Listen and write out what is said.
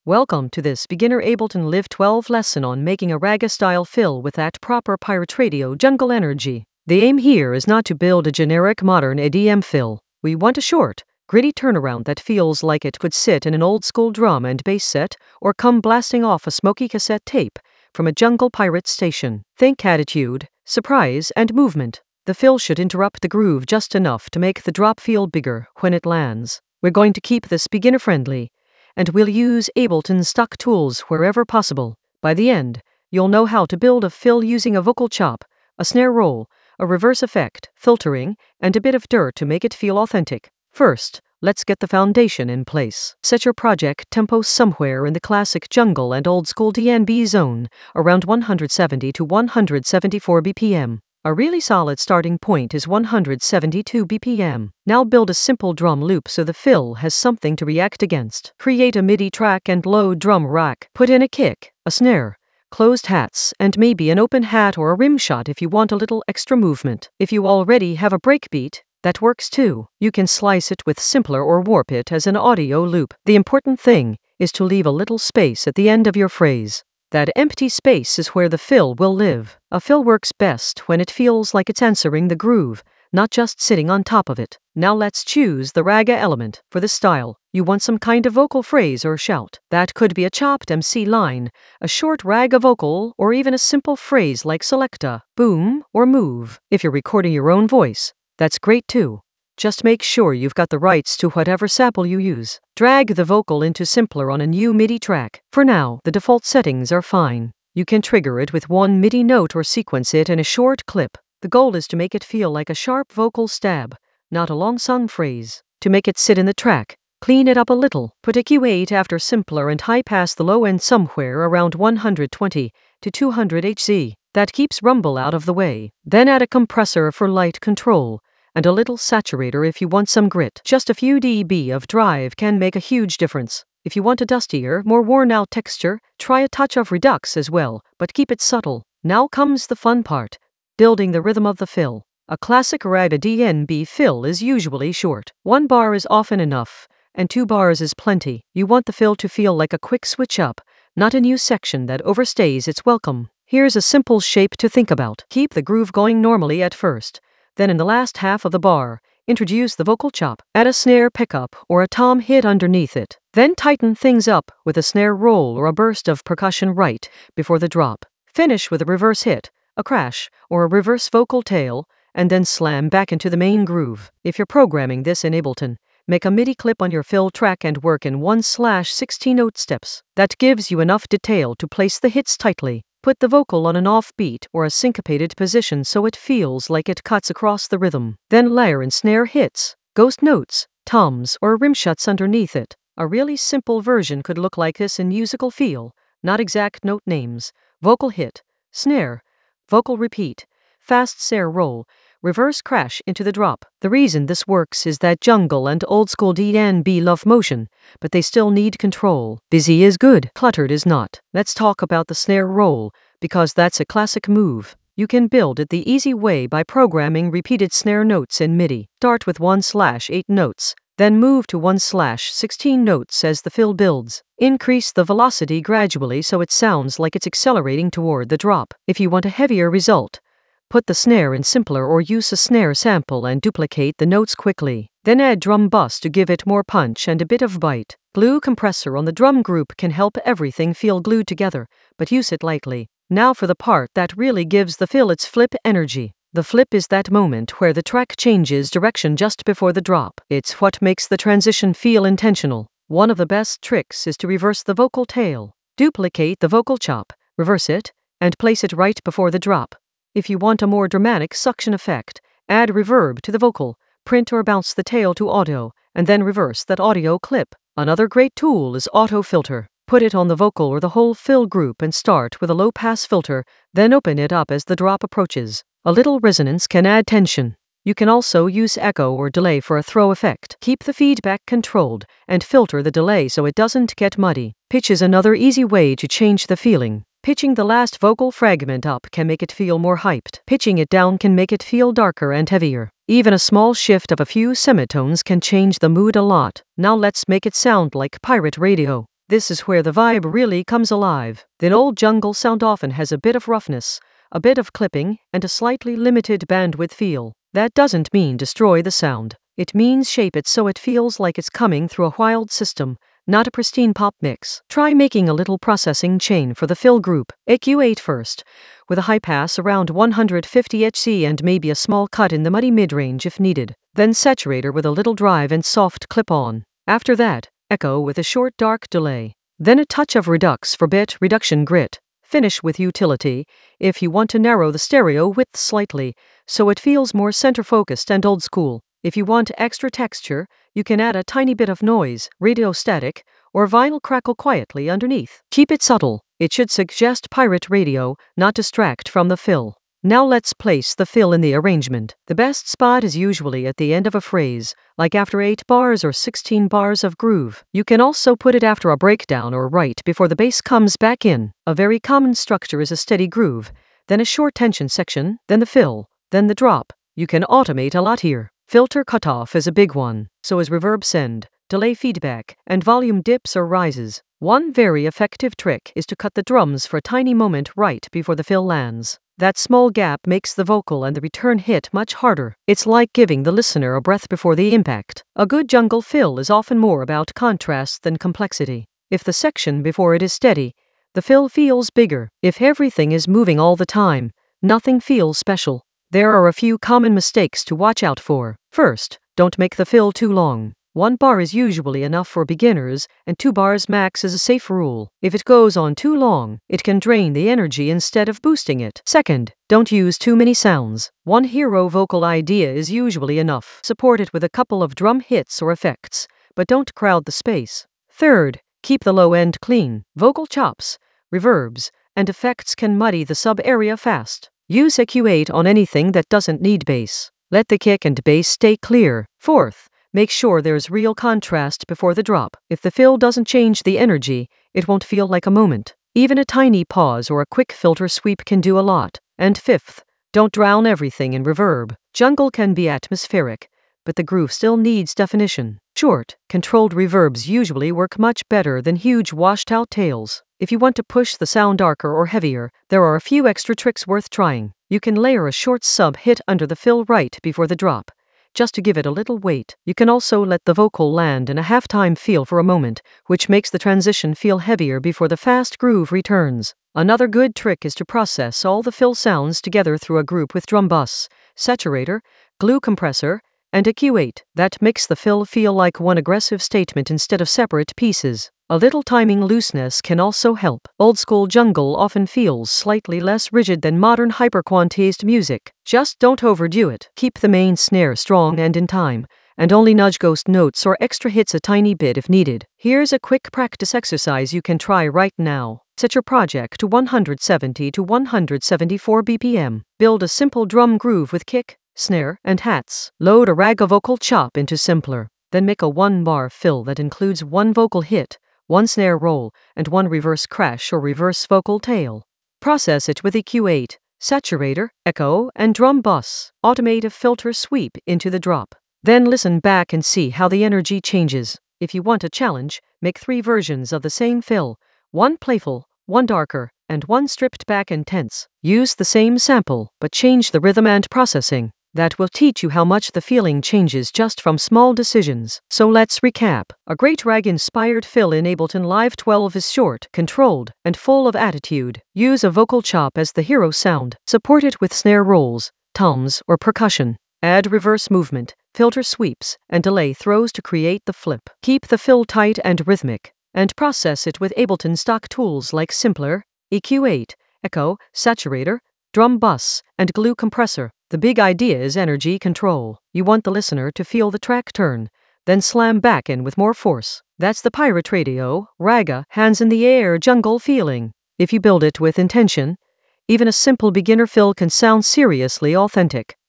Welcome to this beginner Ableton Live 12 lesson on making a raga-style fill with that proper pirate radio jungle energy. The aim here is not to build a generic modern EDM fill. We want a short, gritty turnaround that feels like it would sit in an old-school drum and bass set or come blasting off a smoky cassette tape from a jungle pirate station. Think attitude, surprise, and movement. The fill should interrupt the groove just enough to make the drop feel bigger when it lands. We're going to keep this beginner-friendly, and we'll use Ableton's stock tools wherever possible. By the end, you'll know how to build a fill using a vocal chop, a snare roll, a reverse effect, filtering, and a bit of dirt to make it feel authentic. First, let's get the foundation in place. Set your project tempo somewhere in the classic jungle and old school DnB zone, around 170 to 174 BPM. A really solid starting point is 172 BPM. Now build a simple drum loop so the fill has something to react against. Create a MIDI track and load drum rack. Put in a kick, a snare, closed hats, and maybe an open hat or a rim shot if you want a little extra movement. If you already have a breakbeat, that works too. You can slice it with simpler or warp it as an audio loop. The important thing is to leave a little space at the end of your phrase. That empty space is where the fill will live. A fill works best when it feels like it's answering the groove, not just sitting on top of it. Now let's choose the raga element. For this style, you want some kind of vocal phrase or shout. That could be a chopped MC line, a short raga vocal, or even a simple phrase like selecta, boom, or move. If you're recording your own voice, that's great too. Just make sure you've got the rights to whatever sample you use. Drag the vocal into simpler on a new MIDI track. For now, the default settings are fine. You can trigger it with one MIDI note or sequence it in a short clip. The goal is to make it feel like a sharp vocal stab, not a long-sung phrase. To make it sit in the track, clean it up a little. Put a Q8 after simpler and high-pass the low end somewhere around 120 to 200 Hz. That keeps rumble out of the way. Then add a compressor for light control, and a little saturator if you want some grit. Just a few dB of drive can make a huge difference. If you want a dustier, more worn-out texture, try a touch of redux as well, but keep it subtle. Now comes the fun part, building the rhythm of the fill. A classic raga DnB fill is usually short. 1 bar is often enough, and 2 bars is plenty. You want the fill to feel like a quick switch up, not a new section that overstays its welcome. Here's a simple shape to think about. Keep the groove going normally at first. Then in the last half of the bar, introduce the vocal chop. Add a snare pickup or a tom hit underneath it. Then tighten things up with a snare roll or a burst of percussion right before the drop. Finish with a reverse hit, a crash, or a reverse vocal tail, and then slam back into the main groove. If you're programming this in Ableton, make a MIDI clip on your fill track and work in 1/16 note steps. That gives you enough detail to place the hits tightly. Put the vocal on an offbeat or a syncopated position so it feels like it cuts across the rhythm. Then layer in snare hits, ghost notes, toms, or rim shots underneath it. A really simple version could look like this in musical feel, not exact note names: vocal hit, snare, vocal repeat, fast snare roll, reverse crash into the drop. The reason this works is that jungle and old school DnB love motion, but they still need control. Busy is good, cluttered is not. Let's talk about the snare roll, because that's a classic move. You can build it the easy way by programming repeated snare notes in MIDI. Start with 1/8 notes, then move to 1/16 notes as the fill builds. Increase the velocity gradually so it sounds like it's accelerating toward the drop. If you want a heavier result, put the snare in simpler or use a snare sample and duplicate the notes quickly. Then add drum bus to give it more punch and a bit of bite. Glue compressor on the drum group can help everything feel glued together, but use it lightly. Now for the part that really gives the fill its flip energy. The flip is that moment where the track changes direction just before the drop. It's what makes the transition feel intentional. One of the best tricks is to reverse the vocal tail. Duplicate the vocal chop, reverse it, and place it right before the drop. If you want a more dramatic suction effect, add reverb to the vocal, print or bounce the tail to auto, and then reverse that audio clip. Another great tool is auto filter. Put it on the vocal or the whole fill group and start with a low-pass filter, then open it up as the drop approaches. A little resonance can add tension. You can also use echo or delay for a throw effect. Keep the feedback controlled and filter the delay so it doesn't get muddy. Pitch is another easy way to change the feeling. Pitching the last vocal fragment up can make it feel more hyped. Pitching it down can make it feel darker and heavier. Even a small shift of a few semitones can change the mood a lot. Now let's make it sound like pirate radio. This is where the vibe really comes alive. Then old jungle sound often has a bit of roughness, a bit of clipping, and a slightly limited bandwidth feel. That doesn't mean destroy the sound. It means shape it so it feels like it's coming through a wild system, not a pristine pop mix. Try making a little processing chain for the fill group. EQ8 first, with a high pass around 150 Hz and maybe a small cut in the muddy mid-range if needed. Then saturator with a little drive and soft clip-on. After that, echo with a short dark delay. Then a touch of redux for bit reduction grit. Finish with utility, if you want to narrow the stereo width slightly, so it feels more center-focused and old-school. If you want extra texture, you can add a tiny bit of noise, radio static, or vinyl crackle quietly underneath. Keep it subtle. It should suggest pirate radio, not distract from the fill. Now let's place the fill in the arrangement. The best spot is usually at the end of a phrase, like after 8 bars or 16 bars of groove. You can also put it after a breakdown or right before the bass comes back in. A very common structure is a steady groove, then a short tension section, then the fill, then the drop. You can automate a lot here. Filter cutoff is a big one, so is reverb send, delay feedback, and volume dips or rises. One very effective trick is to cut the drums for a tiny moment right before the fill lands. That small gap makes the vocal and the return hit much harder. It's like giving the listener a breath before the impact. A good jungle fill is often more about contrast than complexity. If the section before it is steady, the fill feels bigger. If everything is moving all the time, nothing feels special. There are a few common mistakes to watch out for. First, don't make the fill too long. 1 bar is usually enough for beginners, and 2 bars max is a safe rule. If it goes on too long, it can drain the energy instead of boosting it. Second, don't use too many sounds. 1 hero vocal idea is usually enough. Support it with a couple of drum hits or effects, but don't crowd the space. Third, keep the low end clean. Vocal chops, reverbs, and effects can muddy the sub area fast. Use EQ8 on anything that doesn't need bass. Let the kick and bass stay clear. Fourth, make sure there's real contrast before the drop. If the fill doesn't change the energy, it won't feel like a moment. Even a tiny pause or a quick filter sweep can do a lot. And fifth, don't drown everything in reverb. Jungle can be atmospheric, but the groove still needs definition. Short, controlled reverbs usually work much better than huge washed-out tails. If you want to push the sound darker or heavier, there are a few extra tricks worth trying. You can layer a short sub-hit under the fill right before the drop, just to give it a little weight. You can also let the vocal land in a halftime feel for a moment, which makes the transition feel heavier before the fast groove returns. Another good trick is to process all the fill sounds together through a group with drum bus, saturator, glue compressor, and EQ8. That makes the fill feel like one aggressive statement instead of separate pieces. A little timing looseness can also help. Old school jungle often feels slightly less rigid than modern hyper-quantized music. Just don't overdo it. Keep the main snare strong and in time, and only nudge ghost notes or extra hits a tiny bit if needed. Here's a quick practice exercise you can try right now. Set your project to 170 to 174 BPM. Build a simple drum groove with kick, snare, and hats. Load a rag vocal chop into Simpler. Then make a 1-bar fill that includes 1 vocal hit, 1 snare roll, and 1 reverse crash or reverse vocal tail. Process it with EQ8, saturator, echo, and drum bus. Automate a filter sweep into the drop. Then listen back and see how the energy changes. If you want a challenge, make 3 versions of the same fill, 1 playful, 1 darker, and 1 stripped back and tense. Use the same sample, but change the rhythm and processing. That will teach you how much the feeling changes just from small decisions. So let's recap. A great rag-inspired fill in Ableton Live 12 is short, controlled, and full of attitude. Use a vocal chop as the hero sound. Support it with snare rolls, toms, or percussion. Add reverse movement, filter sweeps, and delay throws to create the flip. Keep the fill tight and rhythmic, and process it with Ableton stock tools like Simpler, EQ8, Echo, Saturator, Drum Bus, and Glue Compressor. The big idea is energy control. You want the listener to feel the track turn, then slam back in with more force. That's the pirate radio, raga, hands in the air jungle feeling. If you build it with intention, even a simple beginner fill can sound seriously authentic.